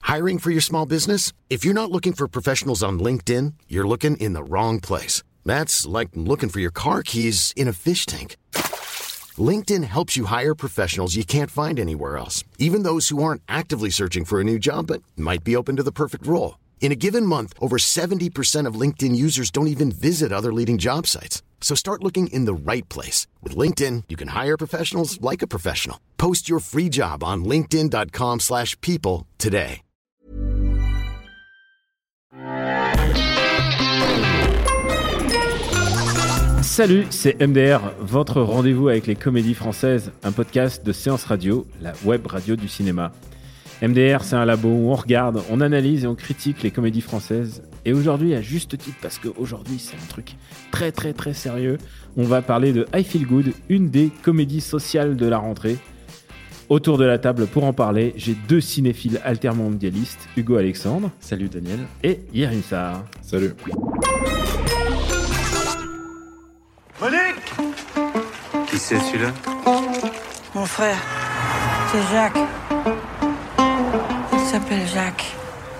Hiring for your small business? If you're not looking for professionals on LinkedIn, you're looking in the wrong place. That's like looking for your car keys in a fish tank. LinkedIn helps you hire professionals you can't find anywhere else, even those who aren't actively searching for a new job but might be open to the perfect role. In a given month, over 70% of LinkedIn users don't even visit other leading job sites. So start looking in the right place. With LinkedIn, you can hire professionals like a professional. Post your free job on linkedin.com/people today. Salut, c'est MDR, votre rendez-vous avec les comédies françaises, un podcast de Séance Radio, la web radio du cinéma. MDR, c'est un labo où on regarde, on analyse et on critique les comédies françaises. Et aujourd'hui, à juste titre, parce qu'aujourd'hui, c'est un truc très très très sérieux, on va parler de I Feel Good, une des comédies sociales de la rentrée. Autour de la table pour en parler, j'ai deux cinéphiles altermondialistes, Hugo Alexandre. Salut Daniel. Et Yerim Sarr. Salut. Monique! Qui c'est celui-là? Mon frère, c'est Jacques. Il s'appelle Jacques.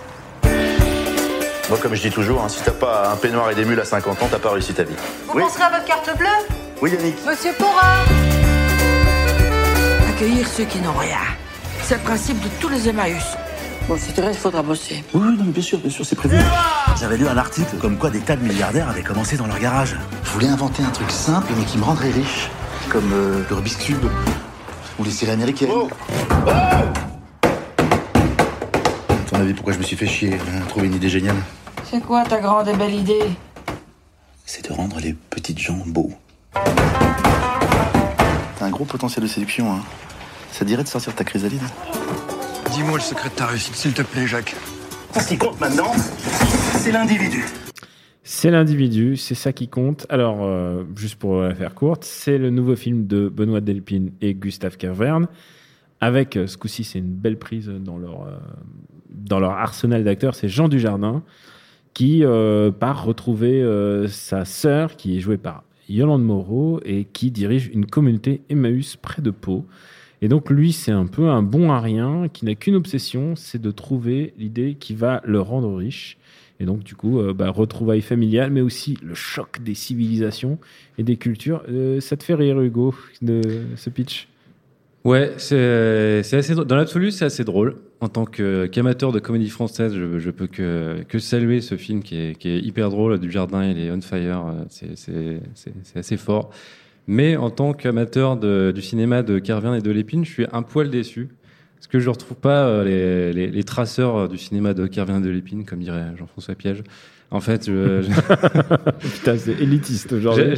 Moi, comme je dis toujours, si t'as pas un peignoir et des mules à 50 ans, t'as pas réussi ta vie. Vous penserez à votre carte bleue? Oui, Yannick. Monsieur Pora! Accueillir ceux qui n'ont rien. C'est le principe de tous les Emmaüs. Bon, si tu restes, il faudra bosser. Oui, non, mais bien sûr, c'est prévu. J'avais lu un article comme quoi des tas de milliardaires avaient commencé dans leur garage. Je voulais inventer un truc simple mais qui me rendrait riche, comme le Rubik's Cube ou les séries américaines. À ton avis, pourquoi je me suis fait chier à trouver une idée géniale? C'est quoi ta grande et belle idée? C'est de rendre les petites gens beaux. T'as un gros potentiel de séduction, hein. Ça te dirait de sortir de ta chrysalide? Dis-moi le secret de ta réussite, s'il te plaît, Jacques. Ce qui compte maintenant, c'est l'individu. C'est l'individu, c'est ça qui compte. Alors, juste pour la faire courte, c'est le nouveau film de Benoît Delpine et Gustave Caverne. Avec, ce coup-ci, c'est une belle prise dans leur arsenal d'acteurs. C'est Jean Dujardin qui part retrouver sa sœur, qui est jouée par Yolande Moreau et qui dirige une communauté Emmaüs près de Pau. Et donc, lui, c'est un peu un bon à rien qui n'a qu'une obsession, c'est de trouver l'idée qui va le rendre riche. Et donc, du coup, retrouvailles familiales, mais aussi le choc des civilisations et des cultures. Ça te fait rire, Hugo, de ce pitch? Ouais, c'est assez drôle. Dans l'absolu, c'est assez drôle. En tant qu'amateur de comédie française, je peux que saluer ce film qui est hyper drôle. Dujardin, il est on fire. C'est assez fort. Mais en tant qu'amateur du cinéma de Caverne et de Lépine, je suis un poil déçu. Parce que je ne retrouve pas les traceurs du cinéma de Caverne et de Lépine, comme dirait Jean-François Piège. En fait, Putain, c'est élitiste aujourd'hui.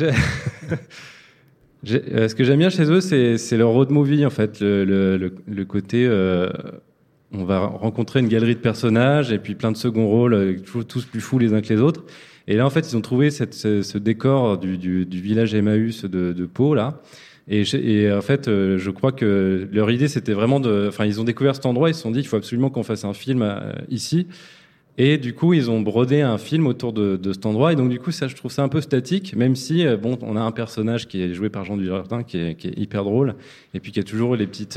Ce que j'aime bien chez eux, c'est leur road movie, en fait. Le côté... on va rencontrer une galerie de personnages et puis plein de second rôles, tous plus fous les uns que les autres. Et là, en fait, ils ont trouvé ce décor du village Emmaüs de Pau, là. Et en fait, je crois que leur idée, c'était vraiment ils ont découvert cet endroit, ils se sont dit, il faut absolument qu'on fasse un film ici. Et du coup, ils ont brodé un film autour de cet endroit. Et donc, du coup, ça, je trouve ça un peu statique, même si, on a un personnage qui est joué par Jean Dujardin, qui est hyper drôle. Et puis, qui a toujours les petites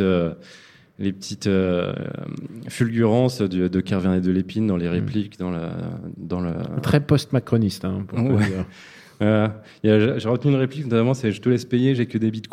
fulgurances de Caverne et de Lépine dans les répliques, dans le... Très post-macroniste, pour le dire. J'ai retenu une réplique, notamment, c'est « Je te laisse payer, j'ai que des bitcoins ».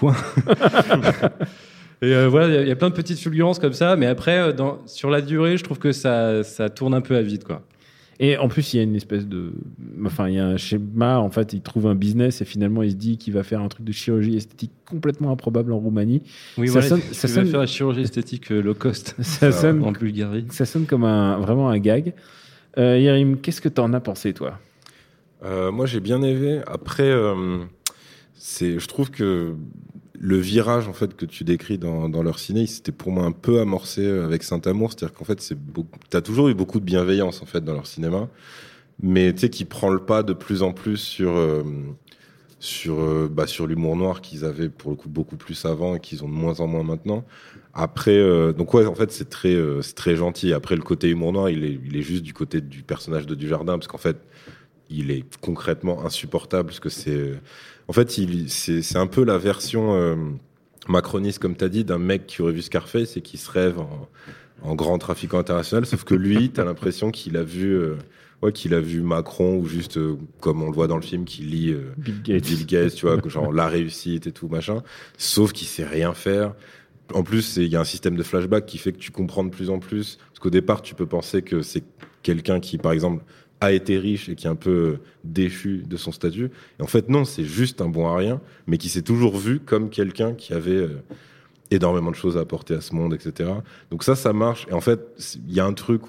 Et voilà, il y a plein de petites fulgurances comme ça, mais après, sur la durée, je trouve que ça tourne un peu à vide, quoi. Et en plus, il y a une espèce de... Enfin, il y a un schéma, en fait, il trouve un business et finalement, il se dit qu'il va faire un truc de chirurgie esthétique complètement improbable en Roumanie. Oui, ça sonne, ça sonne... va faire la chirurgie esthétique low cost en Bulgarie. Ça sonne comme vraiment un gag. Yerim, qu'est-ce que t'en as pensé, toi? Moi, j'ai bien aimé. Après, je trouve que le virage en fait que tu décris dans leur ciné, c'était pour moi un peu amorcé avec Saint-Amour, c'est-à-dire qu'en fait t'as toujours eu beaucoup de bienveillance en fait dans leur cinéma, mais tu sais qui prend le pas de plus en plus sur l'humour noir qu'ils avaient pour le coup beaucoup plus avant et qu'ils ont de moins en moins maintenant. Après, donc ouais, en fait c'est très gentil. Après le côté humour noir, il est juste du côté du personnage de Dujardin, parce qu'en fait il est concrètement insupportable, parce que c'est un peu la version macroniste, comme tu as dit, d'un mec qui aurait vu Scarface et qui se rêve en grand trafiquant international, sauf que lui, t'as l'impression qu'il a vu Macron, ou juste, comme on le voit dans le film, qu'il lit Bill Gates, tu vois, genre la réussite et tout, machin, sauf qu'il sait rien faire. En plus, il y a un système de flashback qui fait que tu comprends de plus en plus, parce qu'au départ, tu peux penser que c'est quelqu'un qui, par exemple, a été riche et qui est un peu déchu de son statut. Et en fait, non, c'est juste un bon à rien, mais qui s'est toujours vu comme quelqu'un qui avait énormément de choses à apporter à ce monde, etc. Donc ça marche. Et en fait, il y a un truc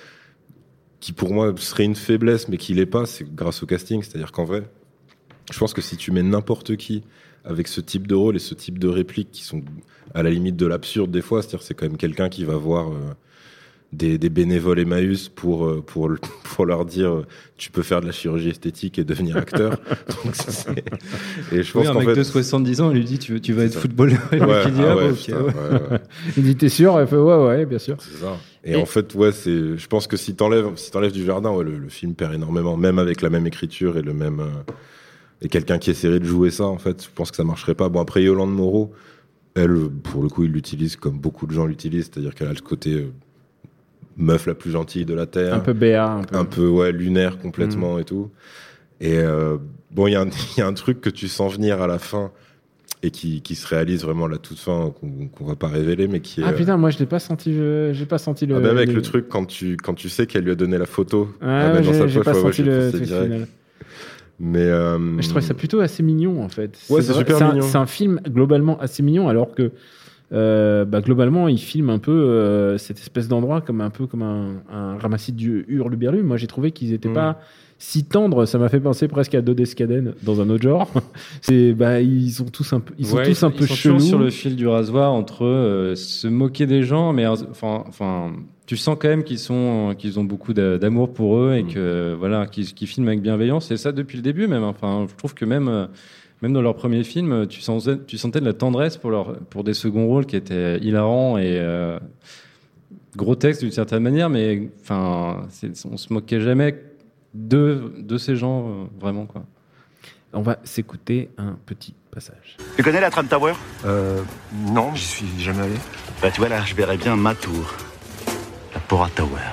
qui pour moi serait une faiblesse, mais qui l'est pas, c'est grâce au casting. C'est-à-dire qu'en vrai, je pense que si tu mets n'importe qui avec ce type de rôle et ce type de répliques qui sont à la limite de l'absurde des fois, c'est-à-dire c'est quand même quelqu'un qui va voir des bénévoles Emmaüs pour leur dire tu peux faire de la chirurgie esthétique et devenir acteur. Donc et je pense un qu'en mec fait, de 70 ans, il lui dit tu vas être footballeur. Et le mec, il dit ouais. Il dit t'es sûr? Elle fait ouais, bien sûr. C'est ça. Et en fait, je pense que si t'enlèves Dujardin, le film perd énormément, même avec la même écriture et le même et quelqu'un qui essaierait de jouer ça, en fait, je pense que ça marcherait pas. Bon, après Yolande Moreau, elle, pour le coup, il l'utilise comme beaucoup de gens l'utilisent, c'est-à-dire qu'elle a le côté meuf la plus gentille de la Terre. Un peu béat. Un peu lunaire complètement et tout. Et bon, il y a un truc que tu sens venir à la fin et qui se réalise vraiment à la toute fin, qu'on va pas révéler, mais qui est... Ah putain, moi je l'ai pas senti, j'ai pas senti le... Ah, même avec le truc, quand tu sais qu'elle lui a donné la photo, dans sa poche, pas senti le truc final. Mais je trouvais ça plutôt assez mignon en fait. Ouais, c'est super mignon. C'est un film globalement assez mignon, alors que globalement il filme un peu cette espèce d'endroit comme un ramassis de hurluberlus. Moi j'ai trouvé qu'ils étaient pas si tendres, ça m'a fait penser presque à Dodescaden dans un autre genre. Ils sont tous un peu chelous sur le fil du rasoir entre se moquer des gens, mais enfin tu sens quand même qu'ils ont beaucoup d'amour pour eux et que voilà, qu'ils filment avec bienveillance. Et ça depuis le début même. Enfin, je trouve que même dans leur premier film, tu sentais de la tendresse pour des seconds rôles qui étaient hilarants et grotesques d'une certaine manière, mais enfin, on se moquait jamais de ces gens vraiment quoi. On va s'écouter un petit passage. Tu connais la Trump Tower? Non, j'y suis jamais allé. Bah tu vois là, je verrais bien ma tour. La Pora Tower.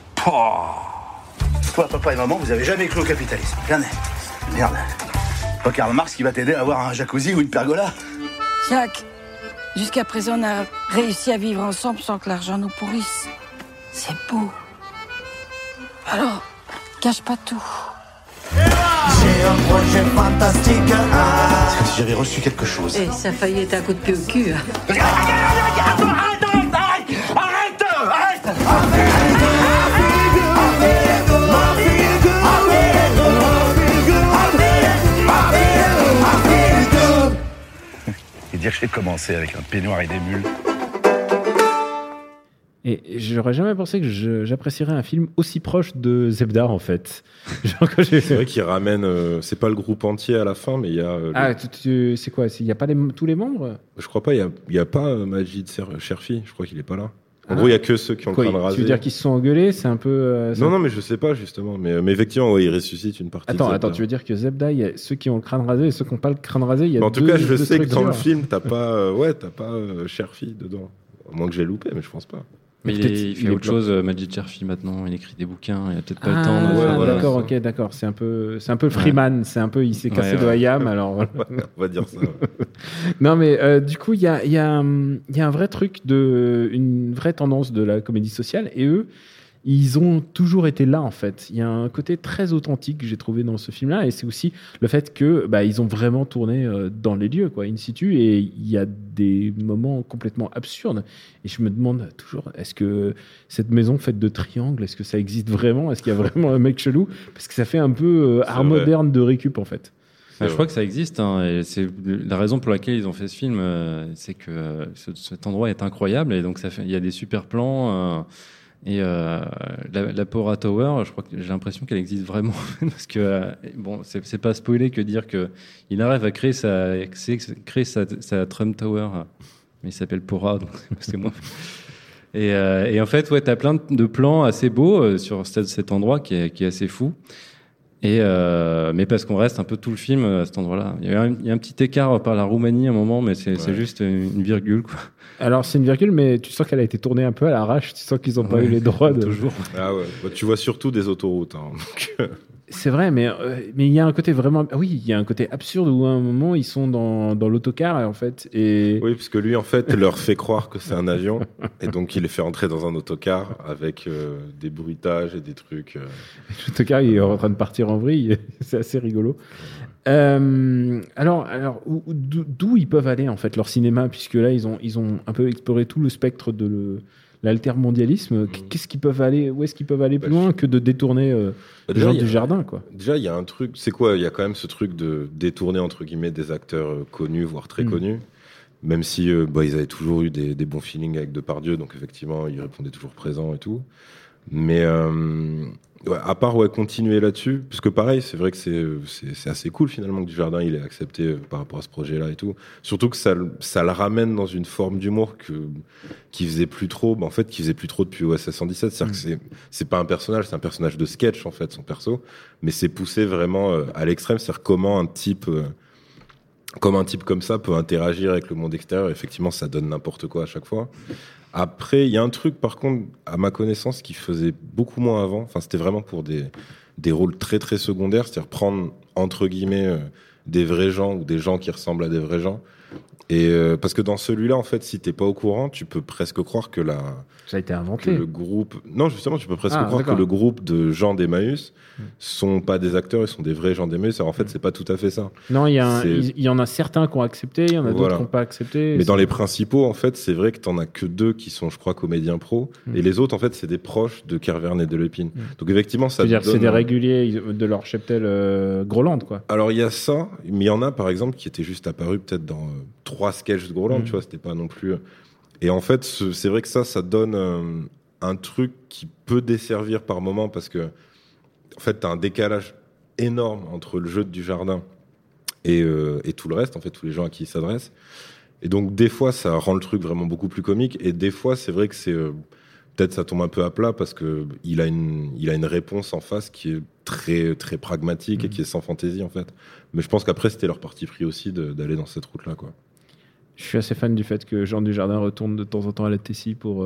Toi, papa et maman, vous avez jamais cru au capitalisme. Jamais. Merde. Pas Karl Marx qui va t'aider à avoir un jacuzzi ou une pergola. Jacques, jusqu'à présent, on a réussi à vivre ensemble sans que l'argent nous pourrisse. C'est beau. Alors, cache pas tout. J'ai un projet fantastique. Est-ce que si j'avais reçu quelque chose? Et ça a failli être un coup de pied au cul. Et dire que j'ai commencé avec un peignoir et des mules. Et j'aurais jamais pensé que j'apprécierais un film aussi proche de Zebda en fait. C'est vrai qu'il ramène, c'est pas le groupe entier à la fin, mais il y a. C'est quoi? Il y a pas tous les membres? Je crois pas. Il y a pas Majid Cherfi. Je crois qu'il est pas là. En gros, il y a que ceux qui ont le crâne rasé. Tu veux dire qu'ils se sont engueulés? C'est un peu. Non, mais je sais pas justement. Mais effectivement, il ressuscite une partie. Attends, tu veux dire que Zebda, il y a ceux qui ont le crâne rasé et ceux qui n'ont pas le crâne rasé. Il y a en tout cas, je sais que dans le film, t'as pas Cherfi dedans. À moins que j'ai loupé, mais je pense pas. Mais il fait autre chose, Majid Cherfi maintenant. Il écrit des bouquins. Il a peut-être pas le temps. D'accord, d'accord. C'est un peu Freeman. C'est un peu, il s'est cassé de Hayam. Alors on va dire ça. Non, mais du coup, il y a un vrai truc une vraie tendance de la comédie sociale, et eux, ils ont toujours été là en fait. Il y a un côté très authentique que j'ai trouvé dans ce film-là, et c'est aussi le fait que ils ont vraiment tourné dans les lieux, quoi, in situ, et il y a des moments complètement absurdes. Et je me demande toujours, est-ce que cette maison faite de triangles, est-ce que ça existe vraiment? Est-ce qu'il y a vraiment un mec chelou? Parce que ça fait un peu art moderne de récup en fait. Je crois que ça existe, et c'est la raison pour laquelle ils ont fait ce film, c'est que cet endroit est incroyable, et donc il y a des super plans. Et la Pora Tower, je crois que j'ai l'impression qu'elle existe vraiment parce que c'est pas spoiler que dire que il arrive à créer sa Trump Tower, mais il s'appelle Pora, donc c'est moi. Et en fait, t'as plein de plans assez beaux sur cet endroit qui est assez fou. Mais parce qu'on reste un peu tout le film à cet endroit-là. Il y a un petit écart par la Roumanie à un moment, mais c'est juste une virgule, quoi. Alors, c'est une virgule, mais tu sens qu'elle a été tournée un peu à l'arrache. Tu sens qu'ils n'ont pas eu les droits de... Toujours. Ah ouais. Bah, tu vois surtout des autoroutes. Hein, donc... C'est vrai, mais il y a un côté vraiment... Oui, il y a un côté absurde où à un moment, ils sont dans l'autocar, en fait. Et... Oui, parce que lui, en fait, leur fait croire que c'est un avion. Et donc, il les fait entrer dans un autocar avec des bruitages et des trucs. L'autocar, il est en train de partir en vrille. C'est assez rigolo. Alors, d'où ils peuvent aller, en fait, leur cinéma, puisque là, ils ont un peu exploré tout le spectre de l'altermondialisme. Qu'est-ce qu'ils peuvent aller, où est-ce qu'ils peuvent aller plus loin que de détourner les gens du jardin, quoi. Déjà, il y a un truc, c'est quoi? Il y a quand même ce truc de détourner, entre guillemets, des acteurs connus, voire très connus. Même si ils avaient toujours eu des bons feelings avec Depardieu, donc effectivement, ils répondaient toujours présents et tout. Mais à part continuer là-dessus, parce que pareil, c'est vrai que c'est assez cool finalement que Dujardin il ait accepté par rapport à ce projet-là et tout. Surtout que ça le ramène dans une forme d'humour qui faisait plus trop, qui faisait plus trop depuis OSS 117. C'est-à-dire que c'est pas un personnage, c'est un personnage de sketch en fait, son perso, mais c'est poussé vraiment à l'extrême. C'est-à-dire comment un type comme ça peut interagir avec le monde extérieur. Effectivement, ça donne n'importe quoi à chaque fois. Après, il y a un truc, par contre, à ma connaissance, qui faisait beaucoup moins avant. Enfin, c'était vraiment pour des rôles très, très secondaires. C'est-à-dire prendre, entre guillemets, des vrais gens ou des gens qui ressemblent à des vrais gens. Et parce que dans celui-là, en fait, si t'es pas au courant, tu peux presque croire que ça a été inventé. Que le groupe... Non, justement, tu peux presque croire que le groupe de gens d'Emmaüs sont pas des acteurs, ils sont des vrais gens d'Emmaüs. Alors en fait, c'est pas tout à fait ça. Non, il y en a certains qui ont accepté, il y en a d'autres qui n'ont pas accepté. Mais dans les principaux, en fait, c'est vrai que t'en as que 2 qui sont, je crois, comédiens pro. Et les autres, en fait, c'est des proches de Kervern et de Lépine. Donc effectivement, ça c'est-à-dire que c'est des réguliers de leur cheptel Groland, quoi. Alors il y a ça, mais il y en a, par exemple, qui étaient juste apparus peut-être dans 3 sketchs de Groland, tu vois, c'était pas non plus... Et en fait, c'est vrai que ça donne un truc qui peut desservir par moment parce que, en fait, t'as un décalage énorme entre le jeu de Dujardin et tout le reste, en fait, tous les gens à qui il s'adresse. Et donc, des fois, ça rend le truc vraiment beaucoup plus comique. Et des fois, c'est vrai que peut-être ça tombe un peu à plat parce que il a une réponse en face qui est très, très pragmatique et qui est sans fantaisie, en fait. Mais je pense qu'après, c'était leur parti pris aussi d'aller dans cette route-là, quoi. Je suis assez fan du fait que Jean Dujardin retourne de temps en temps à la Tessie pour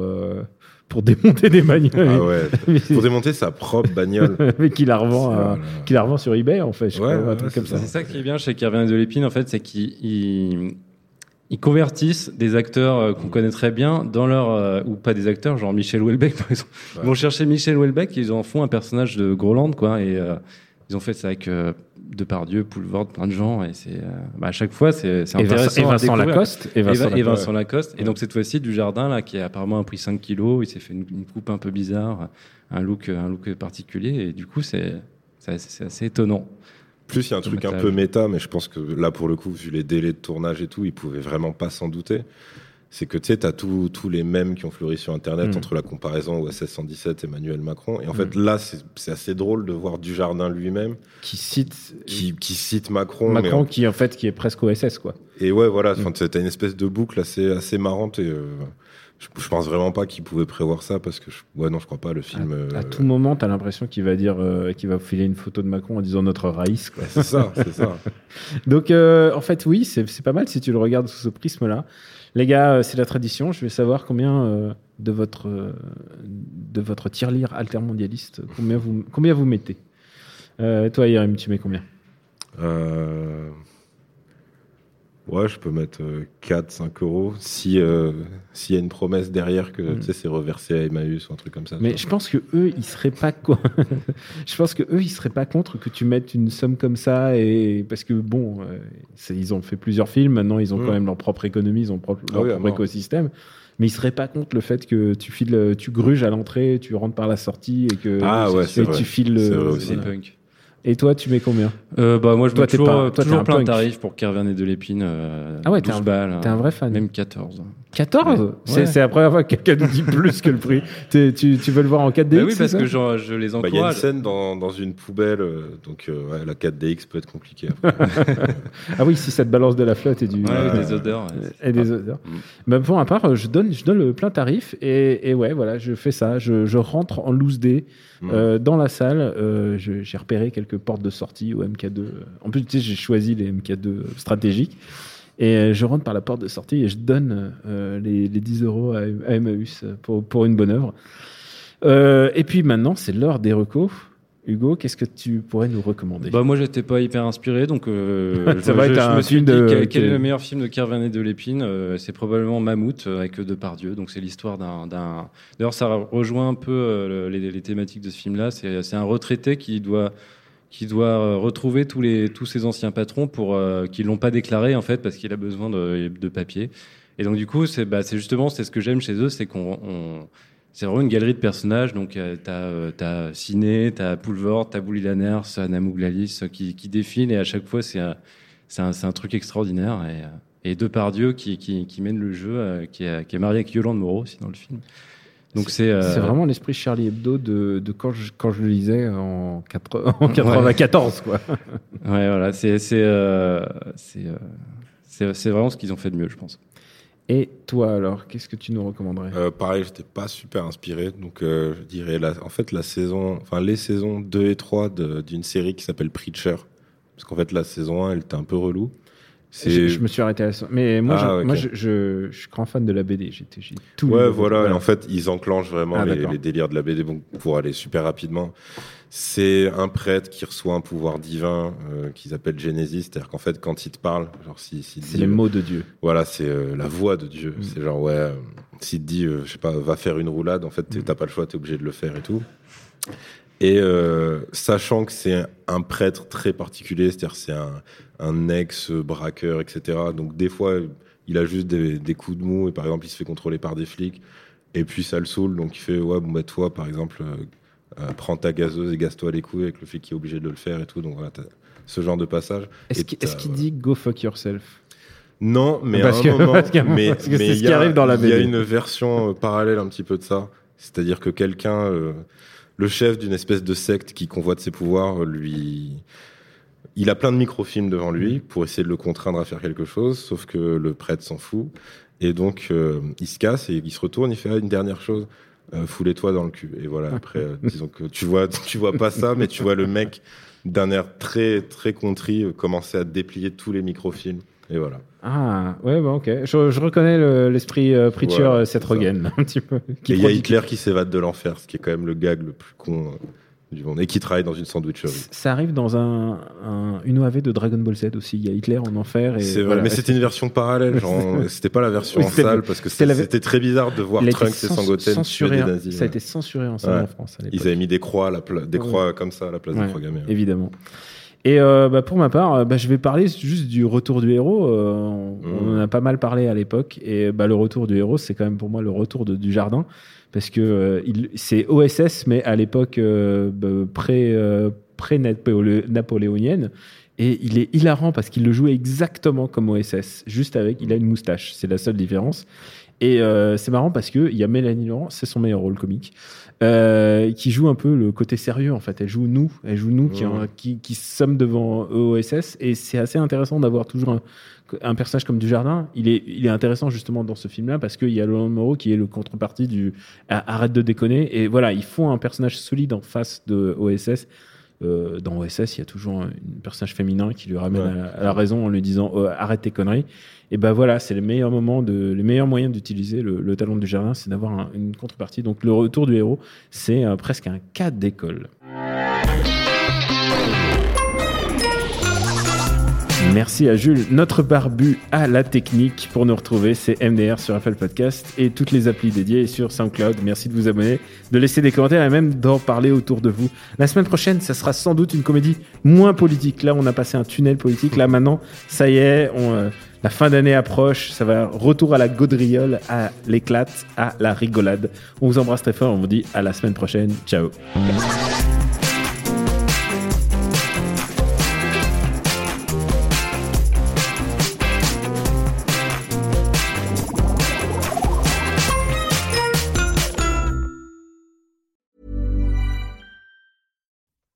démonter des bagnoles. Ah ouais, pour démonter sa propre bagnole. Mais qu'il la revend sur eBay, en fait, je crois, un truc comme ça. C'est ça qui est bien chez Kervern et de Lépine, en fait, c'est qu'ils convertissent des acteurs qu'on connaît très bien dans leur... ou pas des acteurs, genre Michel Houellebecq, par exemple. Ouais. Ils vont chercher Michel Houellebecq, ils en font un personnage de Groland, quoi, et ils ont fait ça avec... Depardieu, Poulvord, plein de gens, et c'est à chaque fois c'est intéressant. Et Vincent Lacoste. Et Vincent Lacoste. Et donc cette fois-ci Dujardin là qui apparemment a pris 5 kilos, il s'est fait une coupe un peu bizarre, un look particulier, et du coup c'est assez étonnant. Plus il y a un truc un peu méta, mais je pense que là pour le coup vu les délais de tournage et tout, ils pouvaient vraiment pas s'en douter. C'est que tu sais, t'as tous les mèmes qui ont fleuri sur Internet entre la comparaison OSS 117 et Emmanuel Macron. Et en fait, là, c'est assez drôle de voir Dujardin lui-même qui cite Macron. Macron qui est presque OSS, quoi. Et ouais, voilà, t'as une espèce de boucle assez marrante. Et je pense vraiment pas qu'il pouvait prévoir ça parce que je crois pas. Le film. À tout moment, t'as l'impression qu'il va dire, qu'il va filer une photo de Macron en disant notre raïs, quoi. C'est ça. Donc, en fait, oui, c'est pas mal si tu le regardes sous ce prisme-là. Les gars, c'est la tradition. Je vais savoir combien de votre tirelire altermondialiste, combien vous mettez. Toi, Yerim, tu mets combien? Ouais, je peux mettre 4-5 euros s'il y a une promesse derrière que c'est reversé à Emmaüs ou un truc comme ça. Mais je pense que eux, ils seraient pas contre que tu mettes une somme comme ça, et parce que bon, ils ont fait plusieurs films. Maintenant, ils ont quand même leur propre économie, ils ont leur propre écosystème. Mais ils seraient pas contre le fait que tu gruges à l'entrée, tu rentres par la sortie et que tu files c'est punk. Et toi, tu mets combien? Moi, je mets toujours plein de tarifs pour Kervern et de Lépine. 12 balles. T'es un vrai fan. Même 14. 14 Ouais. C'est la première fois que quelqu'un nous dit plus que le prix. Tu veux le voir en 4DX? Oui, parce que je les Il y a encourage. une scène dans une poubelle, donc la 4DX peut être compliquée. Ah oui, si ça te balance de la flotte et des odeurs. Et des odeurs. Bah, pour ma part, je donne le plein tarif et ouais, voilà, je fais ça. Je rentre en loose day dans la salle. J'ai repéré quelques portes de sortie au MK2. En plus, tu sais, j'ai choisi les MK2 stratégiques. Et je rentre par la porte de sortie et je donne les 10 € à Emmaüs pour une bonne œuvre. Et puis maintenant, c'est l'heure des recos. Hugo, qu'est-ce que tu pourrais nous recommander? Moi, j'étais pas hyper inspiré, donc ça va être je un me suis film dit quel est le meilleur film de Kerven et de Lépine. C'est probablement Mammouth avec Depardieu. Donc c'est l'histoire d'un. D'ailleurs, ça rejoint un peu les thématiques de ce film-là. C'est un retraité qui doit retrouver tous ses anciens patrons qui l'ont pas déclaré en fait parce qu'il a besoin de papier. Et donc du coup, c'est justement ce que j'aime chez eux, c'est c'est vraiment une galerie de personnages. Donc t'as Ciné, t'as Poulvord, t'as Bouli Lanners, Anna Mouglalis qui défilent et à chaque fois c'est un truc extraordinaire et Depardieu qui mène le jeu, qui est marié avec Yolande Moreau aussi dans le film. Donc c'est vraiment l'esprit Charlie Hebdo de quand je le lisais en 94 quoi. Ouais, voilà, c'est vraiment ce qu'ils ont fait de mieux, je pense. Et toi alors, qu'est-ce que tu nous recommanderais? Pareil, j'étais pas super inspiré, donc je dirais les saisons 2 et 3 d'une série qui s'appelle Preacher, parce qu'en fait la saison 1 elle était un peu relou. Je me suis arrêté à ça. Mais moi, je suis grand fan de la BD. J'ai tout lu. Ouais, voilà. Et en fait, ils enclenchent vraiment d'accord. les délires de la BD. Bon, pour aller super rapidement, c'est un prêtre qui reçoit un pouvoir divin qu'ils appellent Genesis. C'est-à-dire qu'en fait, quand il te parle, genre c'est les mots de Dieu. Voilà, c'est la voix de Dieu. C'est genre s'il te dit, je sais pas, va faire une roulade, en fait, t'as pas le choix, t'es obligé de le faire et tout. Et sachant que c'est un prêtre très particulier, c'est-à-dire c'est un ex-braqueur, etc. Donc des fois, il a juste des coups de mou et par exemple, il se fait contrôler par des flics et puis ça le saoule. Donc il fait, toi, par exemple, prends ta gazeuse et gaze-toi les couilles avec le flic qui est obligé de le faire et tout. Donc voilà, t'as ce genre de passage. Est-ce qu'il dit go fuck yourself? Non, mais parce que c'est ce qui arrive dans la BD. Il y a une version parallèle un petit peu de ça. C'est-à-dire que quelqu'un... le chef d'une espèce de secte qui convoite ses pouvoirs, il a plein de microfilms devant lui pour essayer de le contraindre à faire quelque chose, sauf que le prêtre s'en fout. Et donc, il se casse et il se retourne, il fait une dernière chose, foulez-toi dans le cul. Et voilà, après, disons que tu vois pas ça, mais tu vois le mec d'un air très, très contrit commencer à déplier tous les microfilms. Et voilà. Ah, ouais, ok. Je reconnais l'esprit Preacher, Seth Rogen, un petit peu. Et il y a Hitler qui s'évade de l'enfer, ce qui est quand même le gag le plus con du monde, et qui travaille dans une sandwicherie. Ça arrive dans une OAV de Dragon Ball Z aussi. Il y a Hitler en enfer. C'est vrai, mais c'était une version parallèle. C'était pas la version en salle, parce que c'était très bizarre de voir Trunks et Sangoten tuer des nazis. Ça a été censuré en salle en France à l'époque. Ils avaient mis des croix comme ça à la place des croix gammées. Évidemment. Et pour ma part, je vais parler juste du retour du héros. On en a pas mal parlé à l'époque. Et le retour du héros, c'est quand même pour moi le retour du Jardin. Parce que c'est OSS, mais à l'époque pré-napoléonienne. Et il est hilarant parce qu'il le joue exactement comme OSS. Juste il a une moustache. C'est la seule différence. Et c'est marrant parce qu'il y a Mélanie Laurent, c'est son meilleur rôle comique, qui joue un peu le côté sérieux en fait. Elle joue nous qui sommes devant OSS, et c'est assez intéressant d'avoir toujours un personnage comme Dujardin. Il est intéressant justement dans ce film-là parce qu'il y a Yolande Moreau qui est le contrepartie du arrête de déconner, et voilà, ils font un personnage solide en face de OSS. Dans OSS, il y a toujours un personnage féminin qui lui ramène à la raison en lui disant arrête tes conneries. Et voilà, c'est les meilleurs moyens d'utiliser le talent du Jardin, c'est d'avoir une contrepartie. Donc le retour du héros, c'est presque un cas d'école. Merci à Jules, notre barbu à la technique. Pour nous retrouver, c'est MDR sur Apple Podcast et toutes les applis dédiées sur SoundCloud. Merci de vous abonner, de laisser des commentaires et même d'en parler autour de vous. La semaine prochaine, ça sera sans doute une comédie moins politique. Là, on a passé un tunnel politique. Là, maintenant, ça y est, la fin d'année approche. Ça va retour à la gaudriole, à l'éclate, à la rigolade. On vous embrasse très fort. On vous dit à la semaine prochaine. Ciao.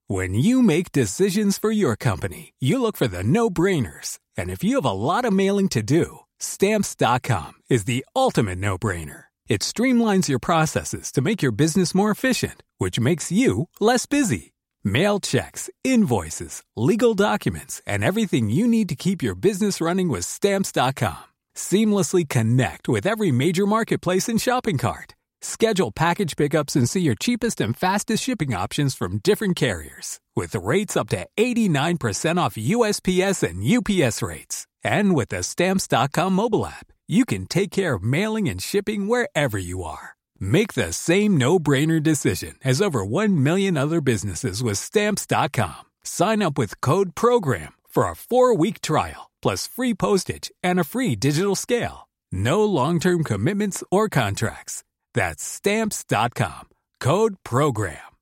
When you make decisions for your company, you look for the no-brainers. And if you have a lot of mailing to do, Stamps.com is the ultimate no-brainer. It streamlines your processes to make your business more efficient, which makes you less busy. Mail checks, invoices, legal documents, and everything you need to keep your business running with Stamps.com. Seamlessly connect with every major marketplace and shopping cart. Schedule package pickups and see your cheapest and fastest shipping options from different carriers, with rates up to 89% off USPS and UPS rates. And with the Stamps.com mobile app, you can take care of mailing and shipping wherever you are. Make the same no-brainer decision as over 1 million other businesses with Stamps.com. Sign up with code PROGRAM for a 4-week trial, plus free postage and a free digital scale. No long-term commitments or contracts. That's Stamps.com. Code PROGRAM.